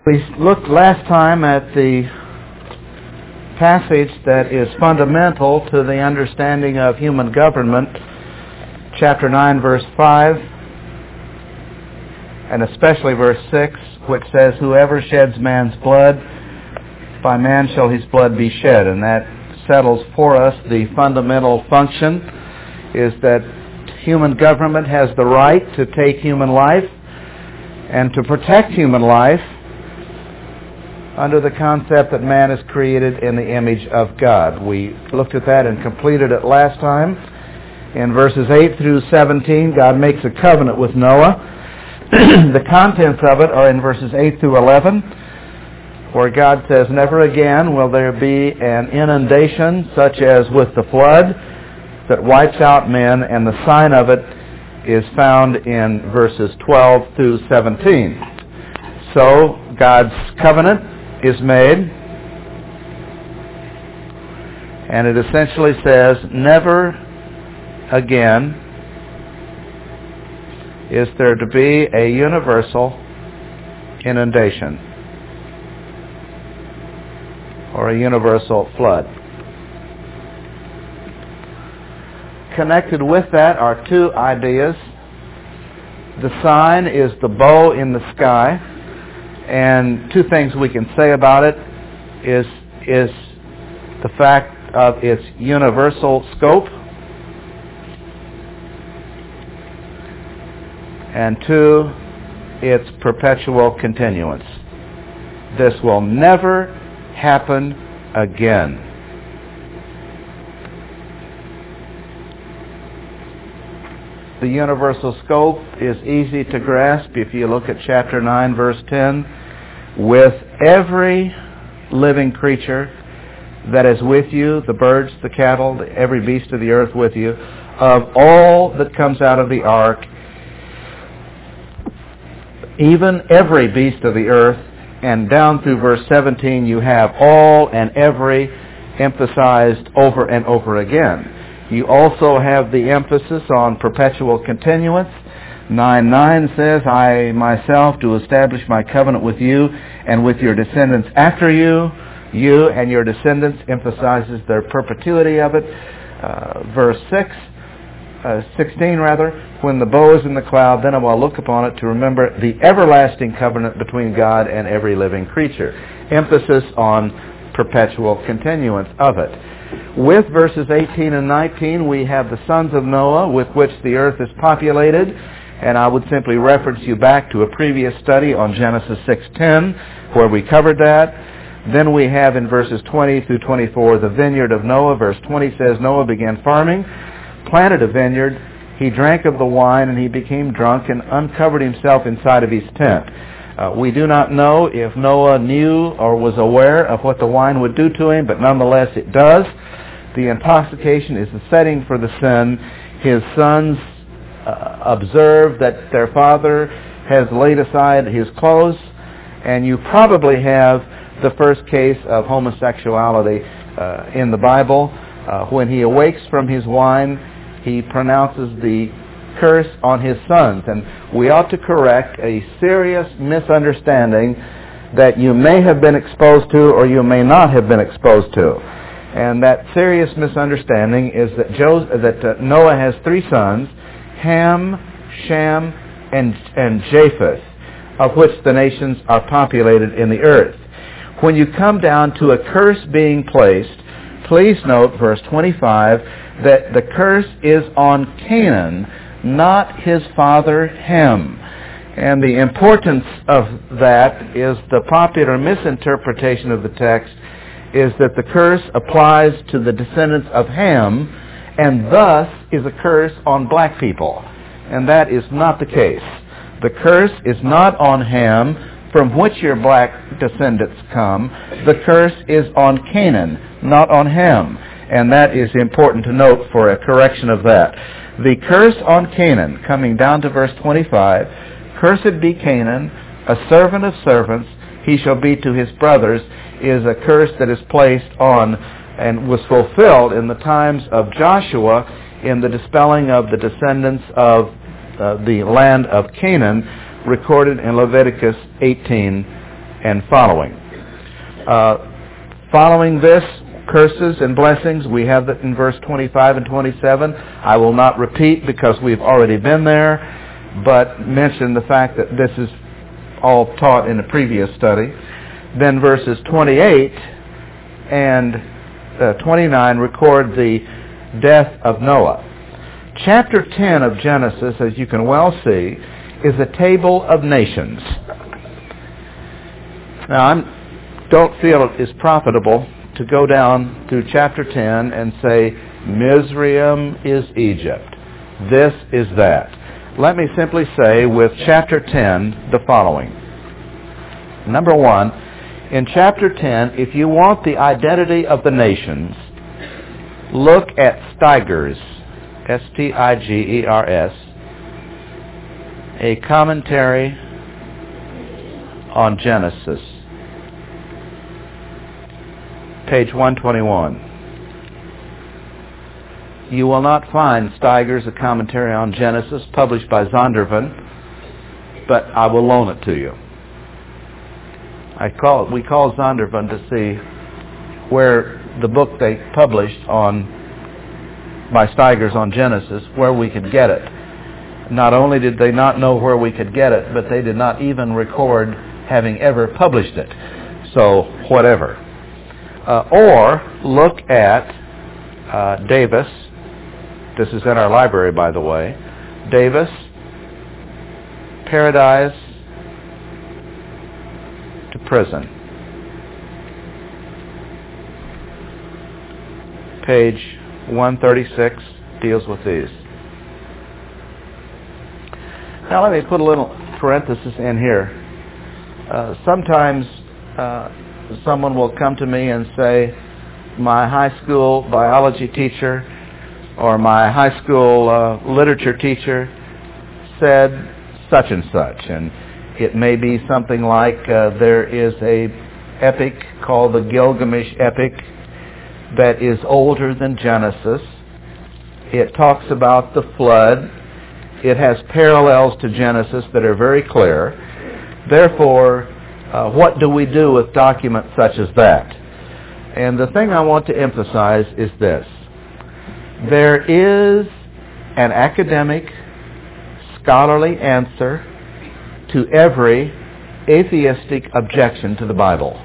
We looked last time at the passage that is fundamental to the understanding of human government, chapter 9, verse 5, and especially verse 6, which says, "Whoever sheds man's blood, by man shall his blood be shed." And that settles for us the fundamental function, is that human government has the right to take human life and to protect human life under the concept that man is created in the image of God. We looked at that and completed it last time. In verses 8 through 17, God makes a covenant with Noah. The contents of it are in verses 8 through 11, where God says, "Never again will there be an inundation such as with the flood that wipes out men," and the sign of it is found in verses 12 through 17. So, God's covenant is made, and it essentially says, never again is there to be a universal inundation or a universal flood. Connected with that are two ideas. The sign is the bow in the sky, and two things we can say about it is the fact of its universal scope, and two, its perpetual continuance. This will never happen again. The universal scope is easy to grasp if you look at chapter 9, verse 10. "With every living creature that is with you, the birds, the cattle, every beast of the earth with you, of all that comes out of the ark, even every beast of the earth," and down through verse 17 you have all and every emphasized over and over again. You also have the emphasis on perpetual continuance. 9:9 says, "I myself do establish my covenant with you and with your descendants after you." You and your descendants emphasizes their perpetuity of it. Verse 16, "When the bow is in the cloud, then I will look upon it to remember the everlasting covenant between God and every living creature." Emphasis on perpetual continuance of it. With verses 18 and 19, we have the sons of Noah with which the earth is populated, and I would simply reference you back to a previous study on Genesis 6:10, where we covered that. Then we have in verses 20 through 24 the vineyard of Noah. Verse 20 says, "Noah began farming, planted a vineyard, he drank of the wine, and he became drunk and uncovered himself inside of his tent." We do not know if Noah knew or was aware of what the wine would do to him, but nonetheless it does. The intoxication is the setting for the sin. His sons observe that their father has laid aside his clothes, and you probably have the first case of homosexuality in the Bible. When he awakes from his wine, he pronounces the curse on his sons, and we ought to correct a serious misunderstanding that you may have been exposed to or you may not have been exposed to. And that serious misunderstanding is that Noah has three sons, Ham, Shem, and Japheth, of which the nations are populated in the earth. When you come down to a curse being placed, please note verse 25 that the curse is on Canaan, not his father Ham. And the importance of that is the popular misinterpretation of the text is that the curse applies to the descendants of Ham and thus is a curse on black people. And that is not the case. The curse is not on Ham, from which your black descendants come. The curse is on Canaan, not on Ham. And that is important to note for a correction of that. The curse on Canaan, coming down to verse 25, "Cursed be Canaan, a servant of servants, he shall be to his brothers," is a curse that is placed on and was fulfilled in the times of Joshua in the dispelling of the descendants of the land of Canaan, recorded in Leviticus 18 and following. Following this, curses and blessings, we have that in verse 25 and 27. I will not repeat because we've already been there, but mention the fact that this is all taught in a previous study. Then verses 28 and 29 record the death of Noah. Chapter 10 of Genesis, as you can well see, is a table of nations. Now, I don't feel it is profitable to go down through chapter 10 and say, Mizraim is Egypt. This is that. Let me simply say with chapter 10 the following. Number one, in chapter 10, if you want the identity of the nations, look at Stigers, S-T-I-G-E-R-S, a commentary on Genesis. Page 121. You will not find Stigers, a commentary on Genesis, published by Zondervan, but I will loan it to you. We call Zondervan to see where the book they published by Stigers on Genesis, where we could get it. Not only did they not know where we could get it, but they did not even record having ever published it. So, whatever. Or look at Davis. This is in our library, by the way. Davis, Paradise to Prison. Page 136 deals with these. Now let me put a little parenthesis in here. Sometimes someone will come to me and say, my high school biology teacher or my high school literature teacher said such and such. And it may be something like there is a epic called the Gilgamesh epic that is older than Genesis. It talks about the flood. It has parallels to Genesis that are very clear. Therefore, what do we do with documents such as that? And the thing I want to emphasize is this. There is an academic, scholarly answer to every atheistic objection to the Bible.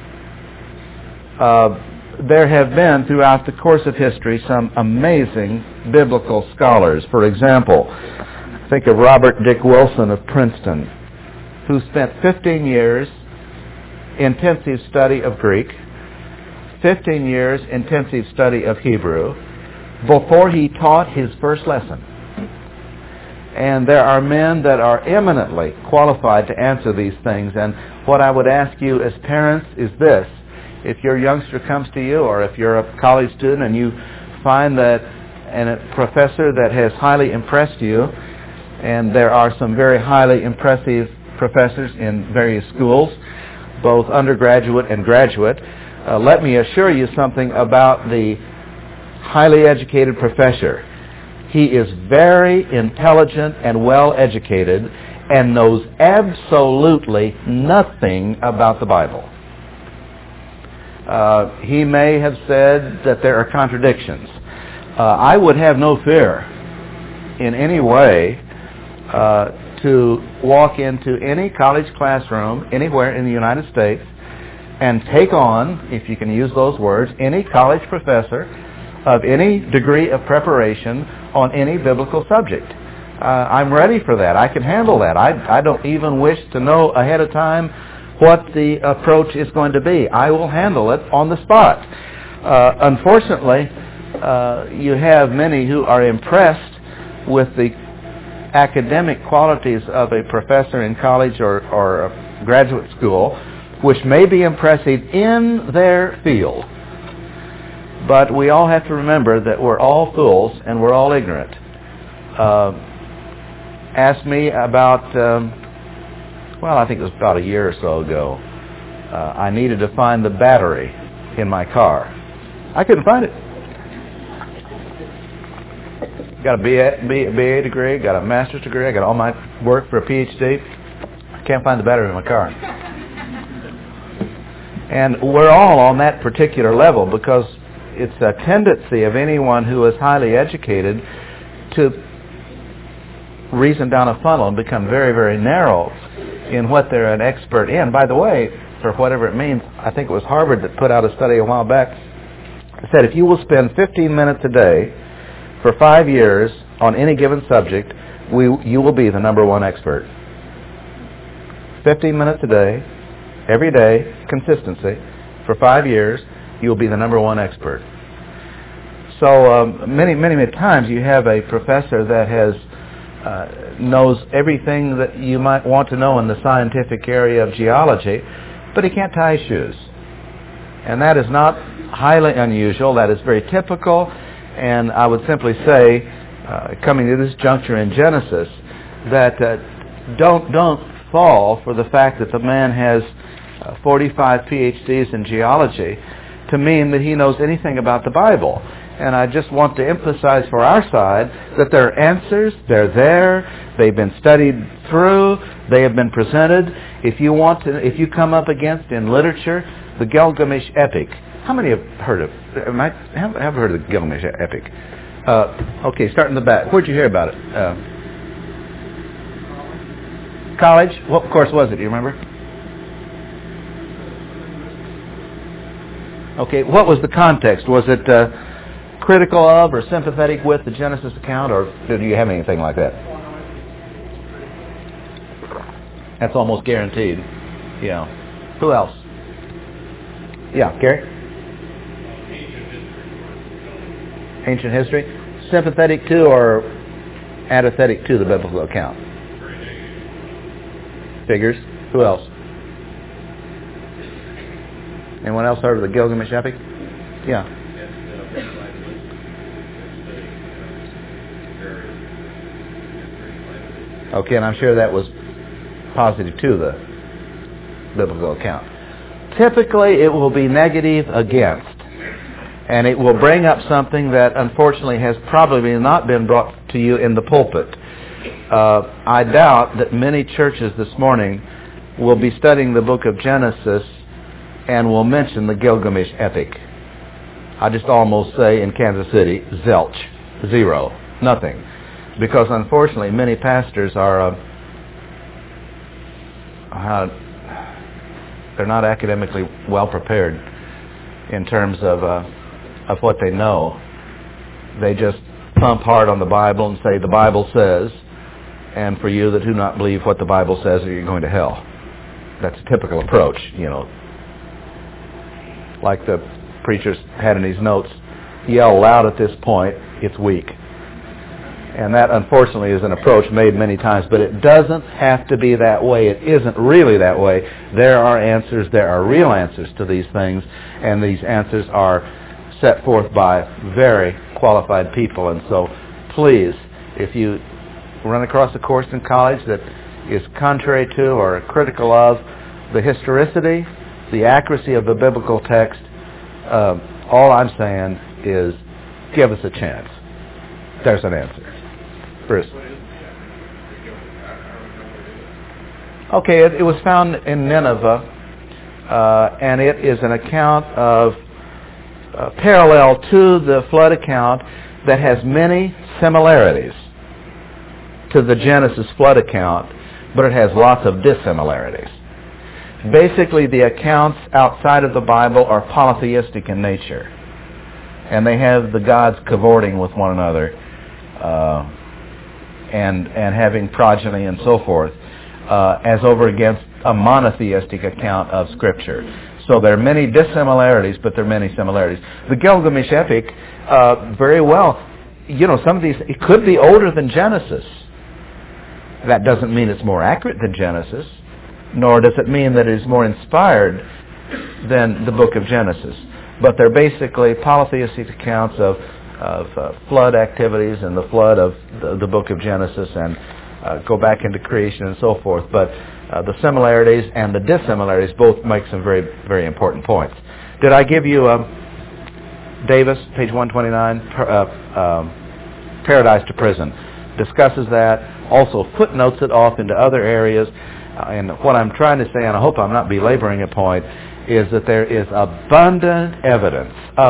There have been, throughout the course of history, some amazing biblical scholars. For example, think of Robert Dick Wilson of Princeton, who spent 15 years intensive study of Greek, 15 years intensive study of Hebrew, before he taught his first lesson. And there are men that are eminently qualified to answer these things. And what I would ask you as parents is this. If your youngster comes to you, or if you're a college student and you find that a professor that has highly impressed you, and there are some very highly impressive professors in various schools, both undergraduate and graduate, let me assure you something about the highly educated professor. He is very intelligent and well educated and knows absolutely nothing about the Bible. He may have said that there are contradictions. I would have no fear in any way to walk into any college classroom anywhere in the United States and take on, if you can use those words, any college professor of any degree of preparation on any biblical subject. I'm ready for that. I can handle that. I don't even wish to know ahead of time what the approach is going to be. I will handle it on the spot. Unfortunately, you have many who are impressed with the academic qualities of a professor in college or a graduate school, which may be impressive in their field. But we all have to remember that we're all fools and we're all ignorant. Ask me about, I think it was about a year or so ago. I needed to find the battery in my car. I couldn't find it. Got a BA degree, got a master's degree, I got all my work for a PhD. I can't find the battery in my car. And we're all on that particular level because it's a tendency of anyone who is highly educated to reason down a funnel and become very, very narrow in what they're an expert in. By the way, for whatever it means, I think it was Harvard that put out a study a while back that said if you will spend 15 minutes a day for 5 years on any given subject, you will be the number one expert. 15 minutes a day, every day, consistency, for 5 years, you'll be the number one expert. So many times you have a professor that knows everything that you might want to know in the scientific area of geology, but he can't tie his shoes. And that is not highly unusual. That is very typical. And I would simply say, coming to this juncture in Genesis, that don't fall for the fact that the man has 45 PhDs in geology to mean that he knows anything about the Bible. And I just want to emphasize for our side that there are answers, they're there, they've been studied through, they have been presented. If you come up against in literature the Gilgamesh epic, how many have heard of have heard of the Gilgamesh epic? Okay, start in the back. Where'd you hear about it? College? What course was it? Do you remember? Okay, what was the context? Was it critical of or sympathetic with the Genesis account, or do you have anything like that? That's almost guaranteed. Yeah. Who else? Yeah, Gary? Ancient history. Sympathetic to or antithetic to the biblical account? Figures. Who else? Anyone else heard of the Gilgamesh epic? Yeah. Okay, and I'm sure that was positive to the biblical account. Typically, it will be negative against, and it will bring up something that unfortunately has probably not been brought to you in the pulpit. I doubt that many churches this morning will be studying the book of Genesis and will mention the Gilgamesh epic. I just almost say in Kansas City, zilch, zero, nothing. Because unfortunately many pastors are, they're not academically well prepared in terms of what they know. They just thump hard on the Bible and say the Bible says, and for you that do not believe what the Bible says, you're going to hell. That's a typical approach, Like the preacher had in his notes, yell loud at this point, it's weak. And that, unfortunately, is an approach made many times, but it doesn't have to be that way. It isn't really that way. There are answers, there are real answers to these things, and these answers are set forth by very qualified people. And so, please, if you run across a course in college that is contrary to or critical of the historicity, the accuracy of the biblical text, all I'm saying is give us a chance. There's an answer. Bruce. Okay, it was found in Nineveh, and it is an account of parallel to the flood account that has many similarities to the Genesis flood account, but it has lots of dissimilarities. Basically, the accounts outside of the Bible are polytheistic in nature, and they have the gods cavorting with one another, and having progeny and so forth, as over against a monotheistic account of Scripture. So there are many dissimilarities, but there are many similarities. The Gilgamesh epic, very well, some of these, it could be older than Genesis. That doesn't mean it's more accurate than Genesis, nor does it mean that it is more inspired than the book of Genesis. But they're basically polytheistic accounts of flood activities and the flood of the book of Genesis, and go back into creation and so forth. But the similarities and the dissimilarities both make some very, very important points. Did I give you Davis, page 129, Paradise to Prison? Discusses that, also footnotes it off into other areas. And what I'm trying to say, and I hope I'm not belaboring a point, is that there is abundant evidence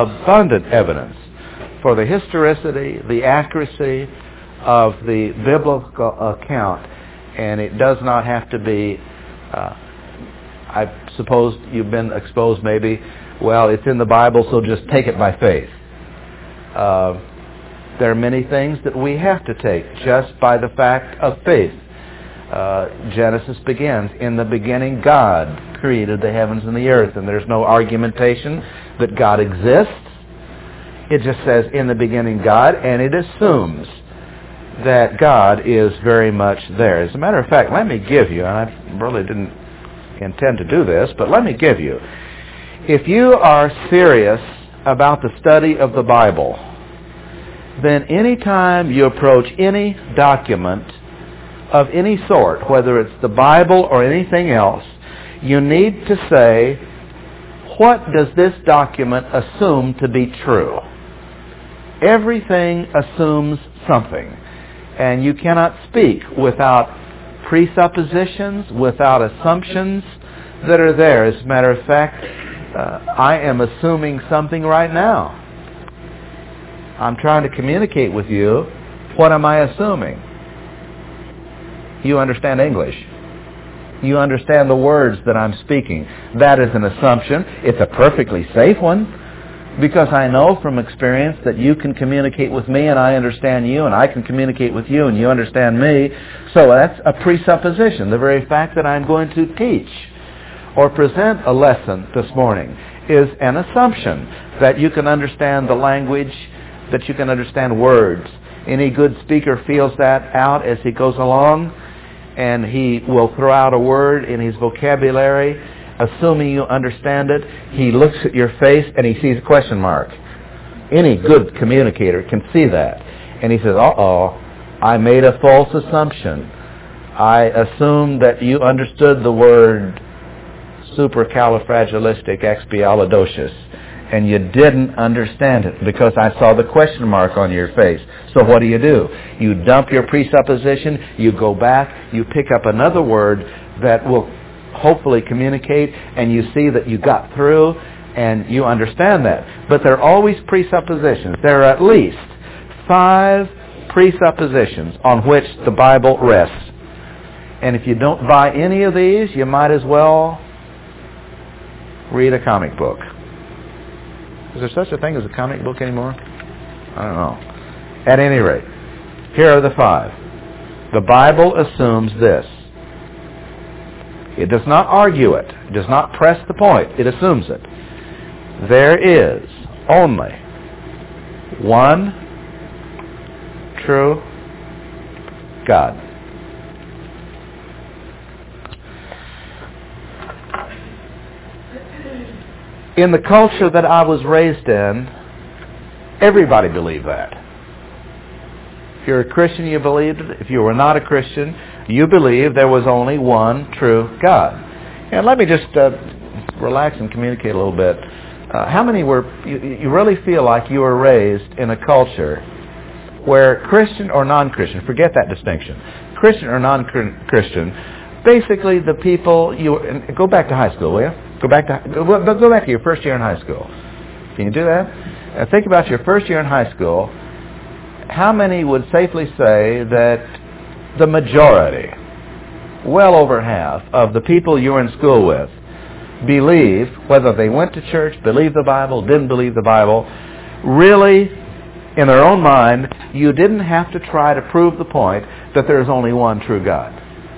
for the historicity, the accuracy of the biblical account, and it does not have to be, I suppose you've been exposed maybe, well, it's in the Bible, so just take it by faith. There are many things that we have to take just by the fact of faith. Genesis begins, in the beginning God created the heavens and the earth, and there's no argumentation that God exists. It just says, in the beginning God, and it assumes that God is very much there. As a matter of fact, let me give you, and I really didn't intend to do this, but let me give you, if you are serious about the study of the Bible, then any time you approach any document of any sort, whether it's the Bible or anything else, you need to say, what does this document assume to be true? Everything assumes something, and you cannot speak without presuppositions, without assumptions that are there. As a matter of fact, I am assuming something right now. I'm trying to communicate with you. What am I assuming? You understand English. You understand the words that I'm speaking. That is an assumption. It's a perfectly safe one, because I know from experience that you can communicate with me and I understand you, and I can communicate with you and you understand me. So that's a presupposition. The very fact that I'm going to teach or present a lesson this morning is an assumption that you can understand the language, that you can understand words. Any good speaker feels that out as he goes along, and he will throw out a word in his vocabulary, assuming you understand it. He looks at your face and he sees a question mark. Any good communicator can see that. And he says, uh-oh, I made a false assumption. I assumed that you understood the word supercalifragilisticexpialidocious, and you didn't understand it because I saw the question mark on your face. So what do? You dump your presupposition, you go back, you pick up another word that will hopefully communicate, and you see that you got through and you understand that. But there are always presuppositions. There are at least 5 presuppositions on which the Bible rests. And if you don't buy any of these, you might as well read a comic book. Is there such a thing as a comic book anymore? I don't know. At any rate, here are the 5. The Bible assumes this. It does not argue it. It does not press the point. It assumes it. There is only one true God. In the culture that I was raised in, everybody believed that. If you're a Christian, you believed it. If you were not a Christian, you believed there was only one true God. And let me just relax and communicate a little bit. How many you really feel like you were raised in a culture where Christian or non-Christian, forget that distinction, Christian or non-Christian, basically the people, go back to high school, will you? Go back to your first year in high school. Can you do that? Think about your first year in high school. How many would safely say that the majority, well over half, of the people you were in school with believe, whether they went to church, believed the Bible, didn't believe the Bible, really, in their own mind, you didn't have to try to prove the point that there's only one true God?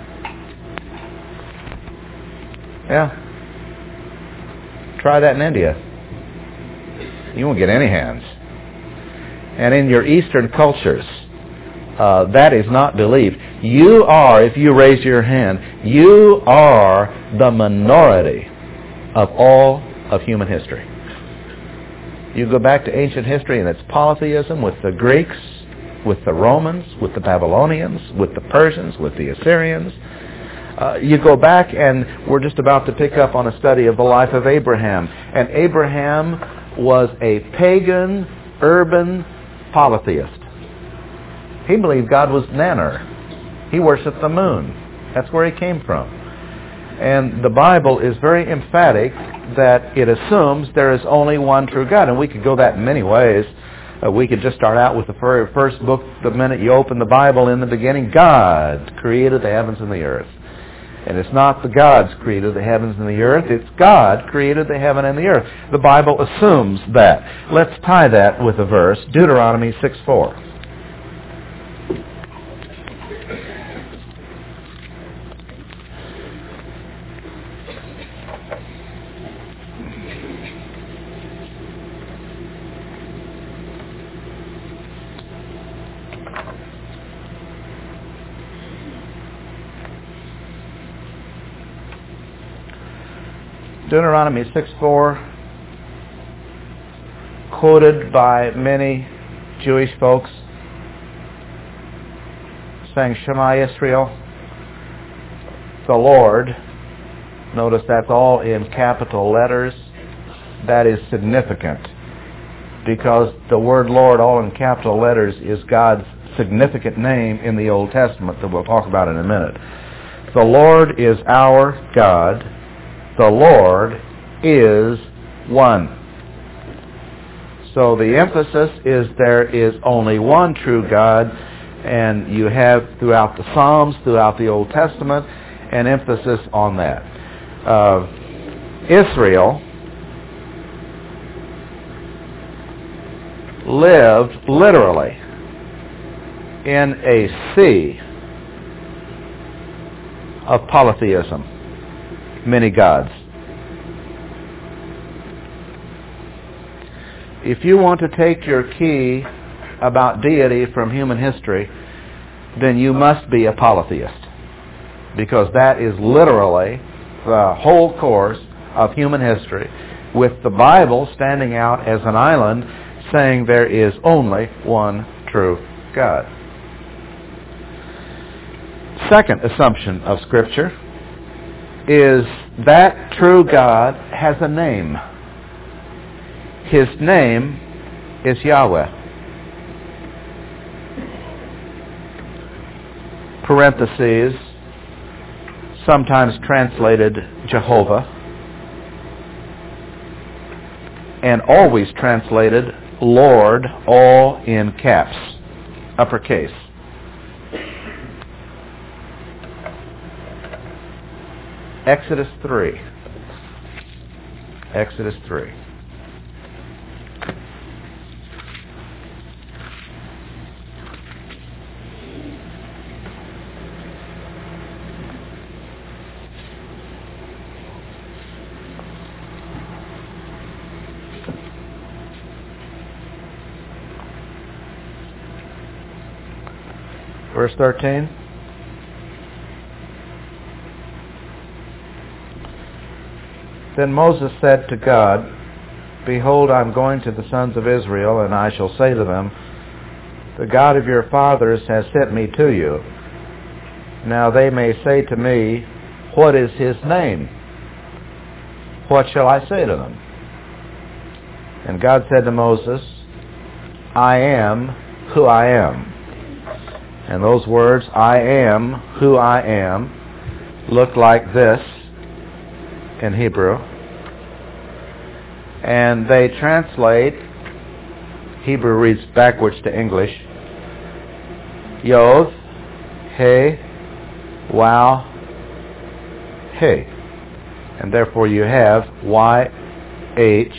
Yeah. Try that in India. You won't get any hands. And in your Eastern cultures, that is not believed. You are, if you raise your hand, you are the minority of all of human history. You go back to ancient history and it's polytheism with the Greeks, with the Romans, with the Babylonians, with the Persians, with the Assyrians. You go back, and we're just about to pick up on a study of the life of Abraham. And Abraham was a pagan, urban polytheist. He believed God was Nanner. He worshipped the moon. That's where he came from. And the Bible is very emphatic that it assumes there is only one true God. And we could go that in many ways. We could just start out with the very first book, the minute you open the Bible. In the beginning, God created the heavens and the earth. And it's not the gods created the heavens and the earth. It's God created the heaven and the earth. The Bible assumes that. Let's tie that with a verse, Deuteronomy 6:4. Deuteronomy 6:4, quoted by many Jewish folks, saying, Shema Israel, the Lord. Notice that's all in capital letters. That is significant, because the word Lord, all in capital letters, is God's significant name in the Old Testament that we'll talk about in a minute. The Lord is our God. The Lord is one. So the emphasis is there is only one true God, and you have throughout the Psalms, throughout the Old Testament, an emphasis on that. Israel lived literally in a sea of polytheism. Many gods. If you want to take your key about deity from human history, then you must be a polytheist, because that is literally the whole course of human history, with the Bible standing out as an island saying there is only one true God. Second assumption of Scripture is that true God has a name. His name is Yahweh. Parentheses, sometimes translated Jehovah, and always translated Lord, all in caps, uppercase. Exodus 3. Exodus 3. Verse 13. Then Moses said to God, Behold, I am going to the sons of Israel, and I shall say to them, The God of your fathers has sent me to you. Now they may say to me, What is his name? What shall I say to them? And God said to Moses, I am who I am. And those words, I am who I am, look like this in Hebrew. And they translate, Hebrew reads backwards to English, Yod, He, Wow, He. And therefore you have YHWH.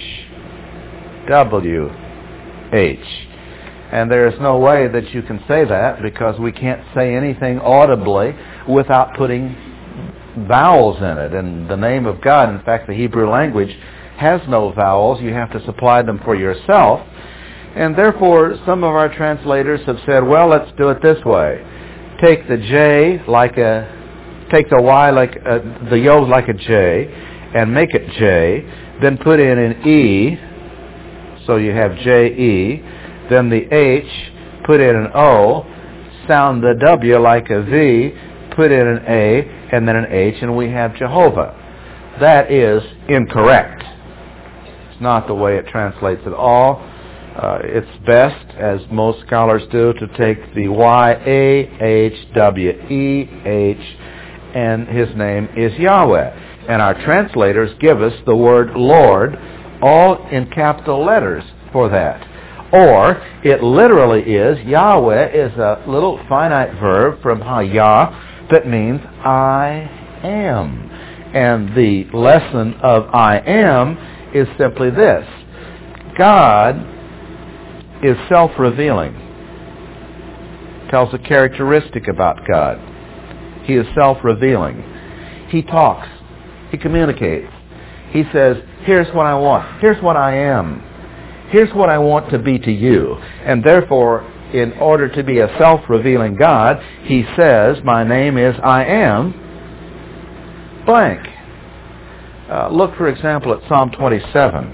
And there is no way that you can say that, because we can't say anything audibly without putting vowels in it. And the name of God, in fact, the Hebrew language has no vowels. You have to supply them for yourself. And therefore, some of our translators have said, well, let's do it this way. Take the J like take the Y like, the Yod like a J, and make it J, then put in an E, so you have J-E, then the H, put in an O, sound the W like a V, put in an A, and then an H, and we have Jehovah. That is incorrect. It's not the way it translates at all. It's best, as most scholars do, to take the Y-A-H-W-E-H and His name is Yahweh. And our translators give us the word Lord, all in capital letters for that. Or, it literally is, Yahweh is a little finite verb from Hayah that means I am. And the lesson of I am is simply this. God is self-revealing. Tells a characteristic about God. He is self-revealing. He talks. He communicates. He says, here's what I want. Here's what I am. Here's what I want to be to you. And therefore, in order to be a self-revealing God, He says, my name is I am blank. Look, for example, at Psalm 27.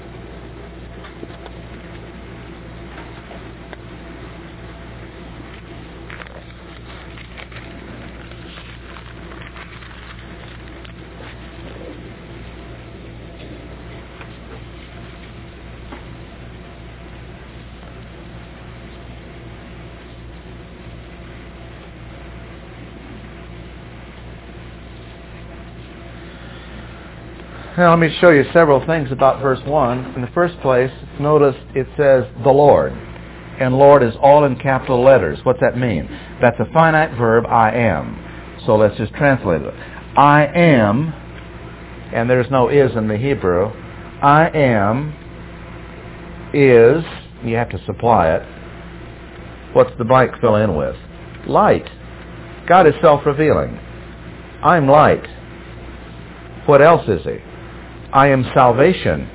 Now let me show you several things about verse 1. In the first place, notice it says the Lord. And Lord is all in capital letters. What's that mean? That's a finite verb, I am. So let's just translate it. I am, and there's no is in the Hebrew. I am is, you have to supply it. What's the blank fill in with? Light. God is self-revealing. I'm light. What else is He? I am salvation.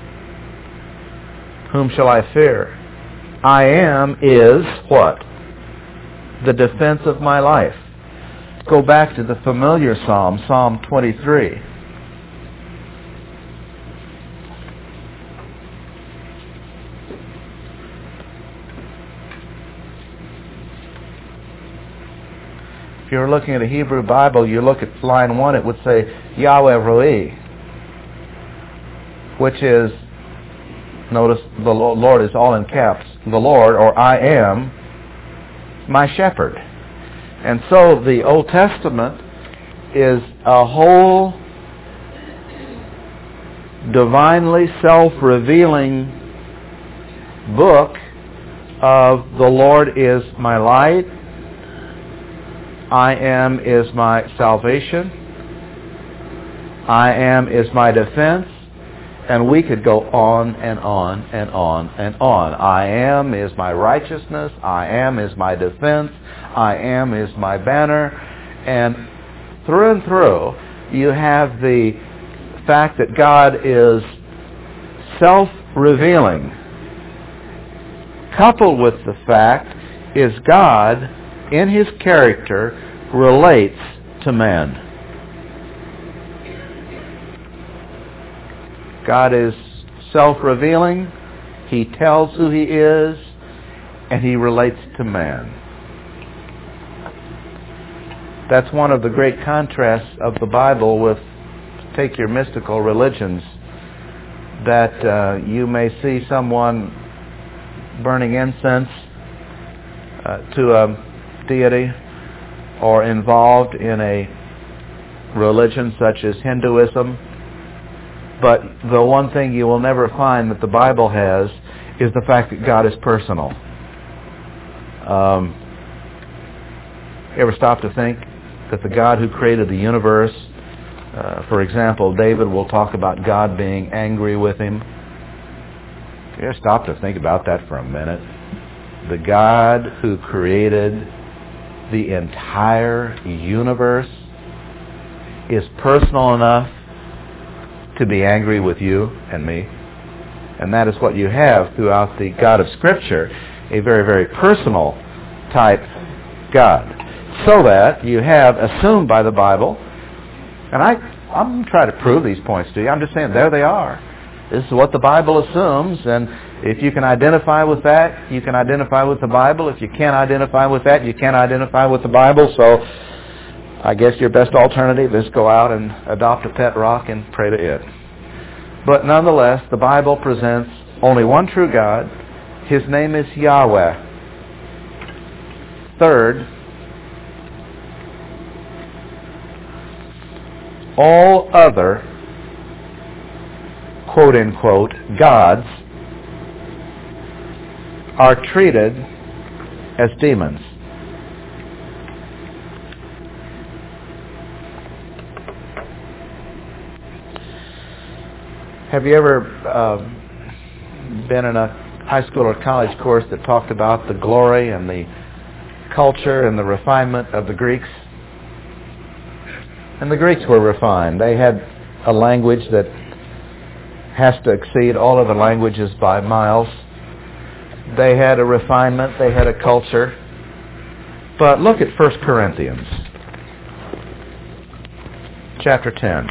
Whom shall I fear? I am is what? The defense of my life. Go back to the familiar psalm, Psalm 23. If you're looking at a Hebrew Bible, you look at line 1, it would say Yahweh Roi, which is, notice the Lord is all in caps, the Lord, or I am, my shepherd. And so the Old Testament is a whole divinely self-revealing book of the Lord is my light, I am is my salvation, I am is my defense, and we could go on and on and on and on. I am is my righteousness. I am is my defense. I am is my banner. And through, you have the fact that God is self-revealing. Coupled with the fact is God, in His character, relates to man. God is self-revealing, He tells who He is, and He relates to man. That's one of the great contrasts of the Bible with, take your mystical religions, that you may see someone burning incense to a deity or involved in a religion such as Hinduism. But the one thing you will never find that the Bible has is the fact that God is personal. You ever stop to think that the God who created the universe, for example, David will talk about God being angry with him. You ever stop to think about that for a minute? The God who created the entire universe is personal enough to be angry with you and me. And that is what you have throughout the God of Scripture, a very, very personal type God. So that you have assumed by the Bible, and I'm trying to prove these points to you. I'm just saying, there they are. This is what the Bible assumes, and if you can identify with that, you can identify with the Bible. If you can't identify with that, you can't identify with the Bible. So I guess your best alternative is go out and adopt a pet rock and pray to it. But nonetheless, the Bible presents only one true God. His name is Yahweh. Third, all other, quote-unquote, gods are treated as demons. Have you ever been in a high school or college course that talked about the glory and the culture and the refinement of the Greeks? And the Greeks were refined. They had a language that has to exceed all other languages by miles. They had a refinement. They had a culture. But look at 1 Corinthians chapter 10.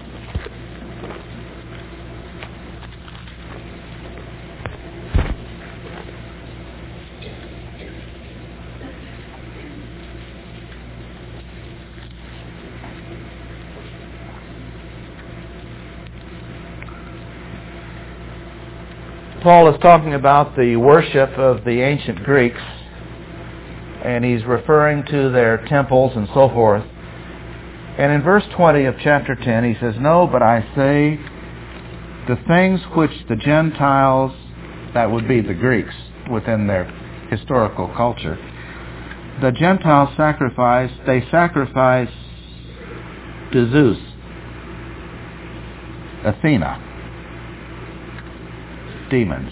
Paul is talking about the worship of the ancient Greeks, and he's referring to their temples and so forth. And in verse 20 of chapter 10, he says, "No, but I say, the things which the Gentiles," that would be the Greeks within their historical culture, "the Gentiles sacrifice, they sacrifice to Zeus, Athena, demons."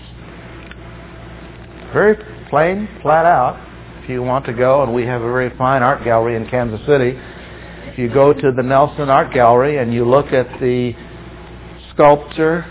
Very plain, flat out. If you want to go, and we have a very fine art gallery in Kansas City, if you go to the Nelson Art Gallery and you look at the sculpture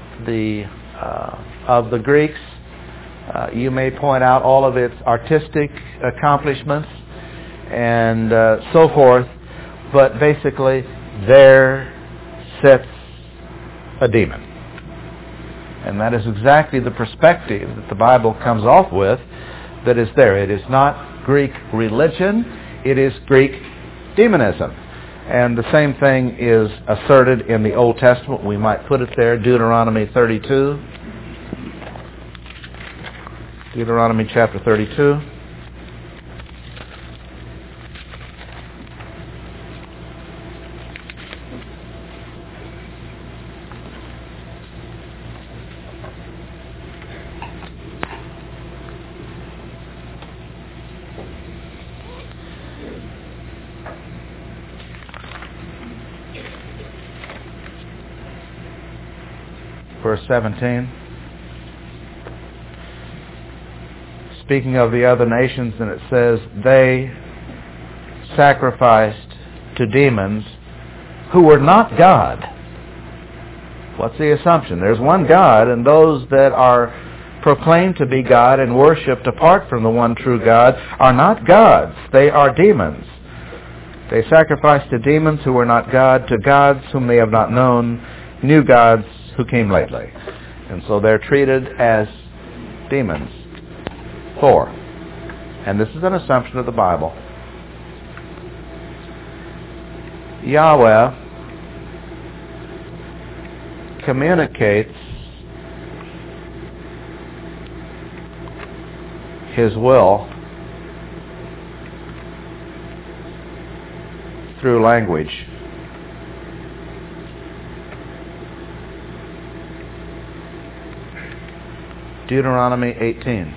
of the Greeks, you may point out all of its artistic accomplishments and so forth, but basically there sits a demon. And that is exactly the perspective that the Bible comes off with that is there. It is not Greek religion, it is Greek demonism. And the same thing is asserted in the Old Testament. We might put it there, Deuteronomy 32. Deuteronomy chapter 32. Verse 17. Speaking of the other nations, and it says, "They sacrificed to demons who were not God." What's the assumption? There's one God, and those that are proclaimed to be God and worshipped apart from the one true God are not gods. They are demons. They sacrificed to demons who were not God, to gods whom they have not known, new gods who came lately. And so they're treated as demons. 4. And this is an assumption of the Bible. Yahweh communicates His will through language. Deuteronomy 18.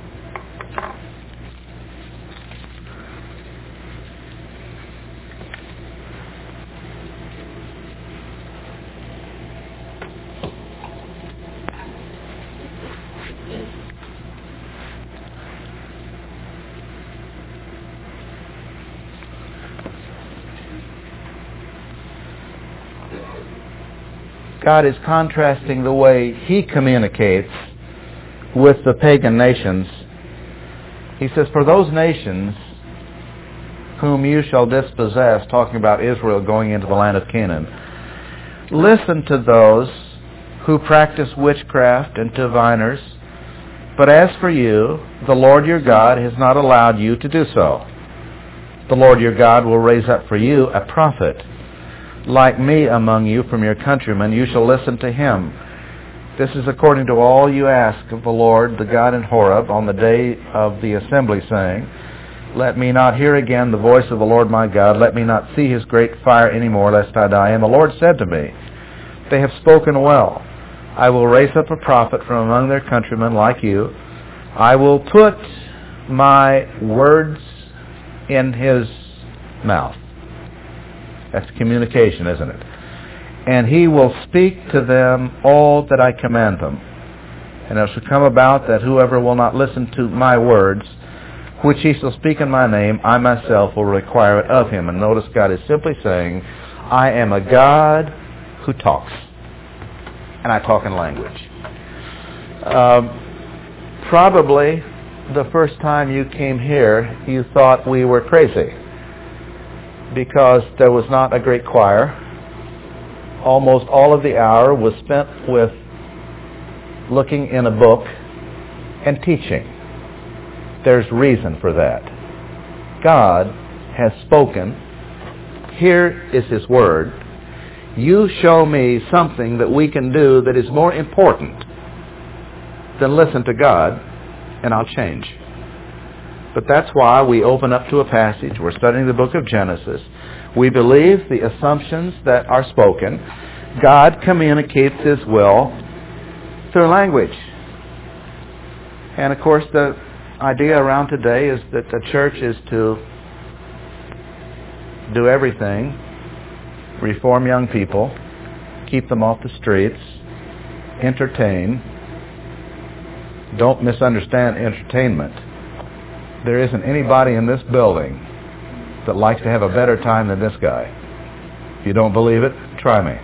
God is contrasting the way He communicates with the pagan nations. He says, "For those nations whom you shall dispossess," talking about Israel going into the land of Canaan, "listen to those who practice witchcraft and diviners. But as for you, the Lord your God has not allowed you to do so. The Lord your God will raise up for you a prophet like me among you from your countrymen. You shall listen to him. This is according to all you ask of the Lord, the God in Horeb, on the day of the assembly, saying, Let me not hear again the voice of the Lord my God. Let me not see his great fire any more, lest I die. And the Lord said to me, they have spoken well. I will raise up a prophet from among their countrymen like you. I will put my words in his mouth. That's communication, isn't it? And he will speak to them all that I command them. And it shall come about that whoever will not listen to my words, which he shall speak in my name, I myself will require it of him. And notice God is simply saying, I am a God who talks. And I talk in language. Probably the first time you came here, you thought we were crazy because there was not a great choir. Almost all of the hour was spent with looking in a book and teaching. There's reason for that. God has spoken. Here is his word. You show me something that we can do that is more important than listen to God, and I'll change. But that's why we open up to a passage. We're studying the book of Genesis. We believe the assumptions that are spoken. God communicates his will through language. And of course the idea around today is that the church is to do everything, reform young people, keep them off the streets, entertain. Don't misunderstand entertainment. There isn't anybody in this building that likes to have a better time than this guy. If you don't believe it, try me.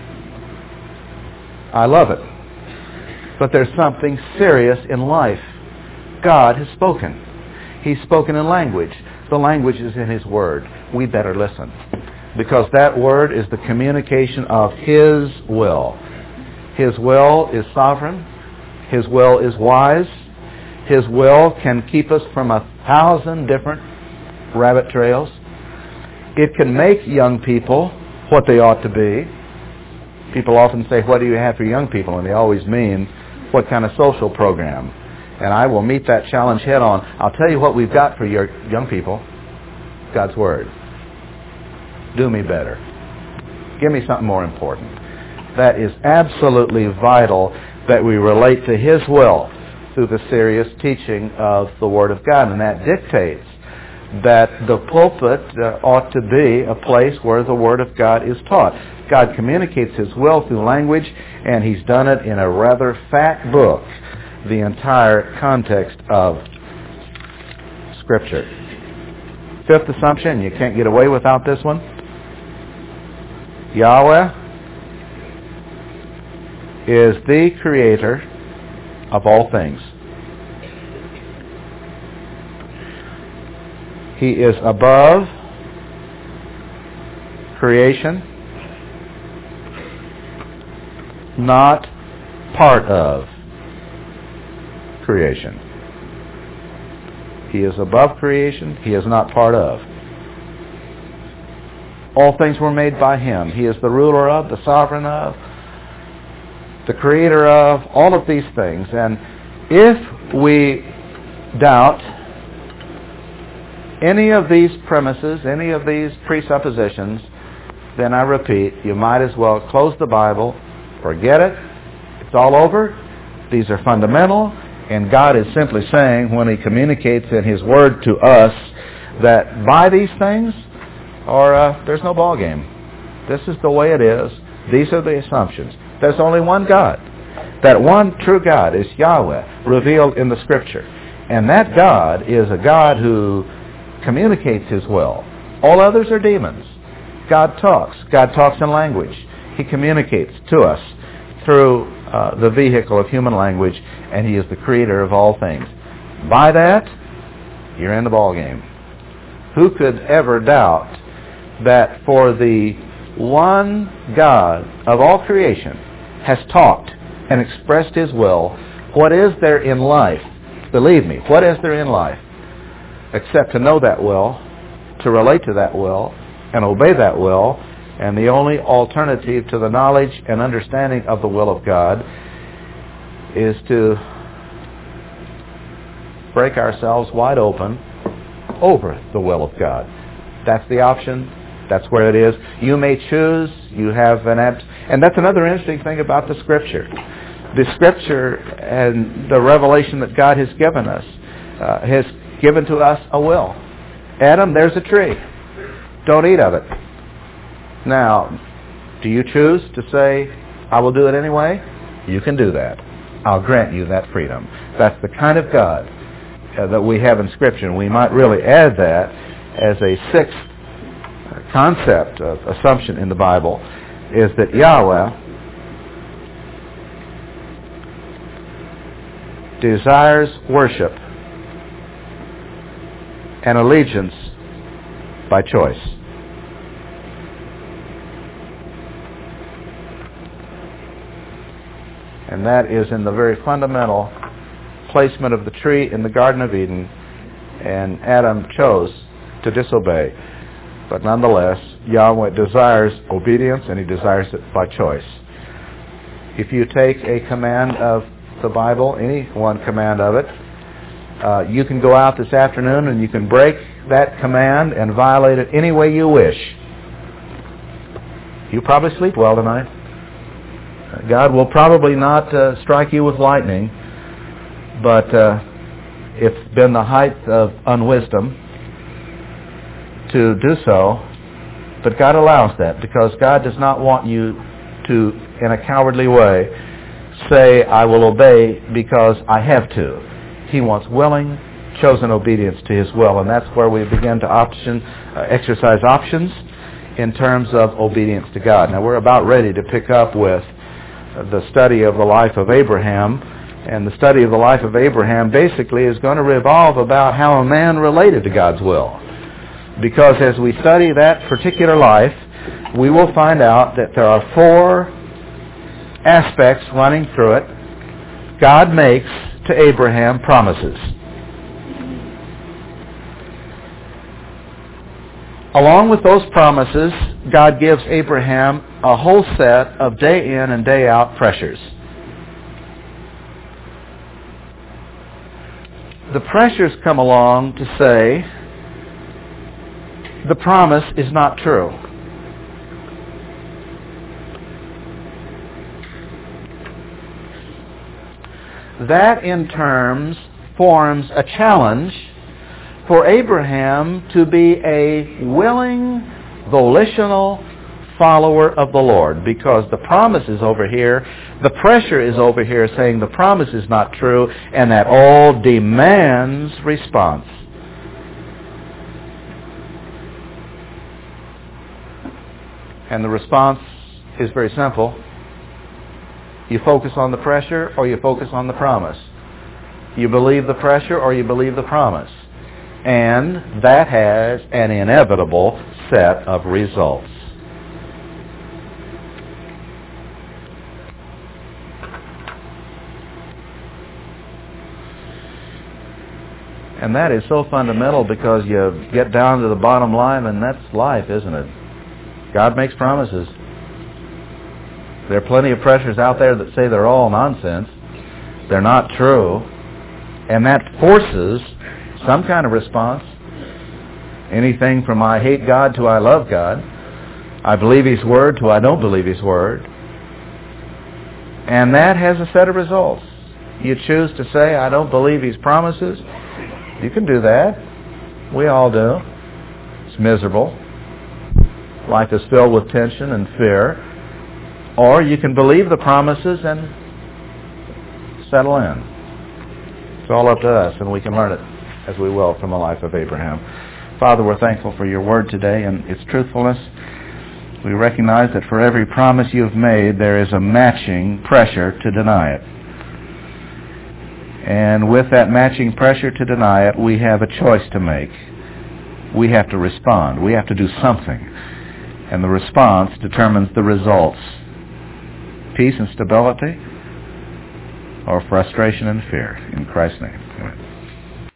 I love it. But there's something serious in life. God has spoken. He's spoken in language. The language is in his word. We better listen. Because that word is the communication of his will. His will is sovereign. His will is wise. His will can keep us from 1,000 different rabbit trails. It can make young people what they ought to be. People often say, what do you have for young people? And they always mean, what kind of social program? And I will meet that challenge head on. I'll tell you what we've got for your young people. God's Word. Do me better. Give me something more important. That is absolutely vital that we relate to his will through the serious teaching of the Word of God. And that dictates that the pulpit ought to be a place where the Word of God is taught. God communicates his will through language, and he's done it in a rather fat book, the entire context of Scripture. Fifth assumption, you can't get away without this one. Yahweh is the creator of all things. He is above creation, not part of creation. He is above creation. He is not part of. All things were made by him. He is the ruler of, the sovereign of, the creator of, all of these things. And if we doubt any of these premises, any of these presuppositions, then I repeat, you might as well close the Bible, forget it, it's all over. These are fundamental, and God is simply saying when he communicates in his word to us that by these things, or there's no ball game. This is the way it is. These are the assumptions. There's only one God. That one true God is Yahweh, revealed in the Scripture. And that God is a God who communicates his will. All others are demons. God talks. God talks in language. He communicates to us through the vehicle of human language, and he is the creator of all things. By that, you're in the ball game. Who could ever doubt that for the one God of all creation has talked and expressed his will, what is there in life? Believe me, what is there in life except to know that will, to relate to that will, and obey that will? And the only alternative to the knowledge and understanding of the will of God is to break ourselves wide open over the will of God. That's the option. That's where it is. You may choose. You have and that's another interesting thing about the Scripture. The Scripture and the revelation that God has given us has given to us a will. Adam, there's a tree. Don't eat of it. Now, do you choose to say, I will do it anyway? You can do that. I'll grant you that freedom. That's the kind of God that we have in Scripture. And we might really add that as a sixth concept of assumption in the Bible, is that Yahweh desires worship and allegiance by choice. And that is in the very fundamental placement of the tree in the Garden of Eden, and Adam chose to disobey. But nonetheless, Yahweh desires obedience, and He desires it by choice. If you take a command of the Bible, any one command of it, you can go out this afternoon and you can break that command and violate it any way you wish. You probably sleep well tonight. God will probably not strike you with lightning, but it's been the height of unwisdom to do so. But God allows that because God does not want you to, in a cowardly way, say, I will obey because I have to. He wants willing, chosen obedience to His will, and that's where we begin to exercise options in terms of obedience to God. Now we're about ready to pick up with the study of the life of Abraham, and the study of the life of Abraham basically is going to revolve about how a man related to God's will. Because as we study that particular life, we will find out that there are four aspects running through it. God makes to Abraham promises. Along with those promises, God gives Abraham a whole set of day in and day out pressures. The pressures come along to say the promise is not true. That in terms forms a challenge for Abraham to be a willing, volitional follower of the Lord, because the promise is over here, the pressure is over here saying the promise is not true, and that all demands response. And the response is very simple. You focus on the pressure or you focus on the promise. You believe the pressure or you believe the promise. And that has an inevitable set of results. And that is so fundamental because you get down to the bottom line, and that's life, isn't it? God makes promises. There are plenty of pressures out there that say they're all nonsense. They're not true. And that forces some kind of response. Anything from I hate God to I love God. I believe His Word to I don't believe His Word. And that has a set of results. You choose to say, I don't believe His promises. You can do that. We all do. It's miserable. Life is filled with tension and fear. Or you can believe the promises and settle in. It's all up to us, and we can learn it as we will from the life of Abraham. Father, we're thankful for your word today and its truthfulness. We recognize that for every promise you have made, there is a matching pressure to deny it. And with that matching pressure to deny it, we have a choice to make. We have to respond. We have to do something. And the response determines the results. Peace and stability, or frustration and fear. In Christ's name. Amen.